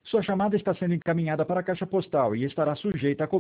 Sua chamada está sendo encaminhada para a caixa postal e estará sujeita a